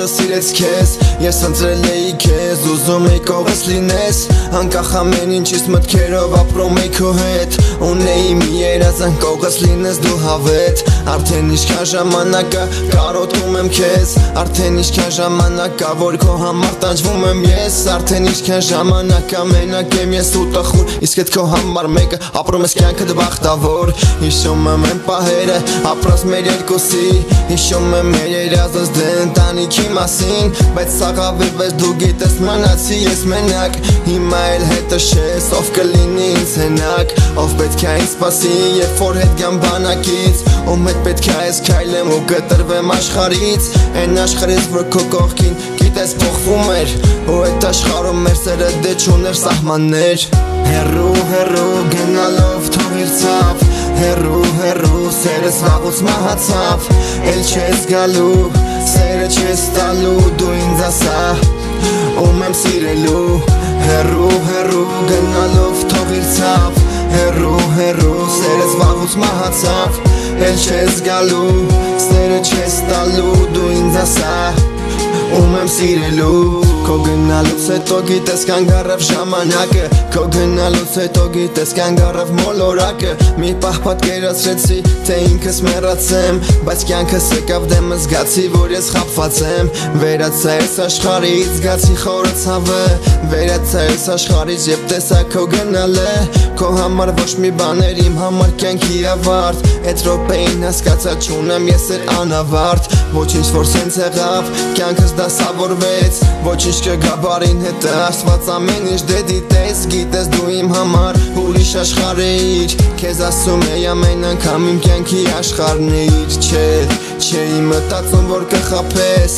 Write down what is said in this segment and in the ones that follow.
Սիրտը սիրեց քեզ, ես ընտրել էի քեզ, ուզում էի կողս լինես, անկախ ամեն ինչից մտքերով ապրում էի քո հետ, ունեի մի երազանք կողս լինես դու հավետ, արդեն ինչքան ժամանակ է կարոտում եմ քեզ, արդեն ինչքան ժամանակ է որ քո համար տանջվում եմ ես, արդեն ինչքան ժամանակ է մենակ եմ ես ու տխուր, իսկ այդ քո համար մեկը ապրում ես կյանքդ բախտավոր, հիշում եմ այն պահերը ապրած մեր երկուսի, հիշում եմ մեր երազած դե ընտանիքի մասին, բայց սաղավիրվեց դու գիտես մնացի ես մենակ, հիմա էլ հետը շես ով կլինի ինձ հենակ, ով պետք է ինձ սպասի երբ որ հետ գամ բանակից, ում հետ պետք է ես քայլեմ ու կտրվեմ աշխարհից, այն աշխարհից որ քո կողքին գիտես փոխվում էր, ու այդ աշխարհում մեր սերը դե չուներ սահմաններ, հեռու հեռու գնալով թողիր ցավ, հեռու հեռու սերս վաղուց մահացավ, էլ չես գալու, սերը չես տալու, դու ինձ ասա, ում եմ սիրելու, հեռու հեռու գնալով թողիր ցավ, հեռու հեռու սերս վաղուց մահացավ, էլ չես գալու, սերը չես տալու, դու ինձ ասա, ում եմ սիրելու, քո գնալուց հետո գիտես կանգ առավ ժամանակը, քո գնալուց հետո գիտես կանգ առավ մոլորակը, մի պահ պատկերացրեցի թե ինքս մեռացեմ, բայց կյանքս եկավ դեմս զգացի որ ես խաբված եմ, վերացա ես աշխարհից զգացի խորը ցավը, վերացա ես աշխարհից երբ տեսա քո գնալը, քո համար ոչ մի բաներ իմ համար կյանքի ավարտ, այդ րոպեին հասկացա չունեմ ես էլ անավարտ, ոչինչ որ սենց եղավ, կյանքս դասավորվեց, ոչինչ կգա բարին հետը, Աստված ամեն ինչ դե դիտես, գիտես դու իմ համար ուրիշ աշխարհ էիր, քեզ ասում էի ամեն անգամ իմ կյանքի աշխարհն էիր, չէի մտածում որ կխաբես,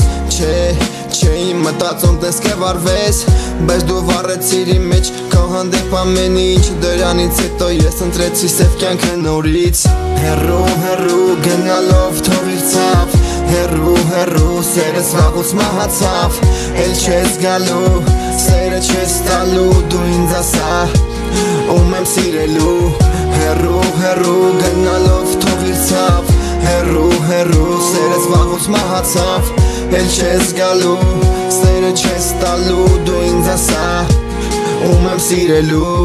չէի մտածում տես կվարվես, բայց դու վառեցիր իմ մեջ քո հանդեպ ամեն ինչ, դրանից հետո ես ընտրեցի սև կյանքը նորից, հեռու հեռու գնալով թողիր ցավ, հեռու հեռու սերս վաղուց մահացավ, էլ չես գալու, սերը չես տալու, դու ինձ ասա, ում եմ սիրելու, հեռու հեռու գնալով թողիր ցավ, հեռու հեռու սերս վաղուց մահացավ, էլ չես գալու, սերը չես տալու, դու ինձ ասա, ում եմ սիրելու,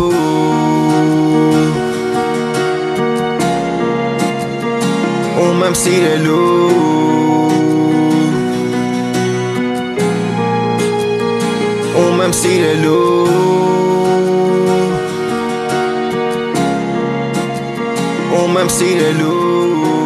ում եմ սիրելու, ում եմ սիրելու, ում եմ սիրելու